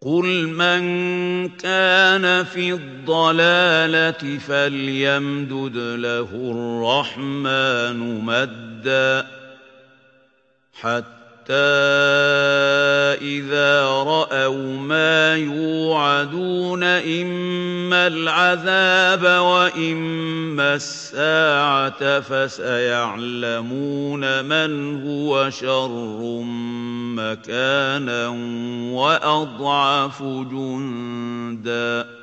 قُلْ مَن كَانَ فِي الضَّلَالَةِ فَلْيَمْدُدْ لَهُ الرَّحْمَٰنُ مَدًّا حَتَّىٰ إِذَا رَأَوْا مَا يُوعَدُونَ إِمَّا الْعَذَابَ وَإِمَّا السَّاعَةَ فَسَيَعْلَمُونَ مَنْ هُوَ شَرٌّ مَّكَانًا وَأَضْعَفُ جُندًا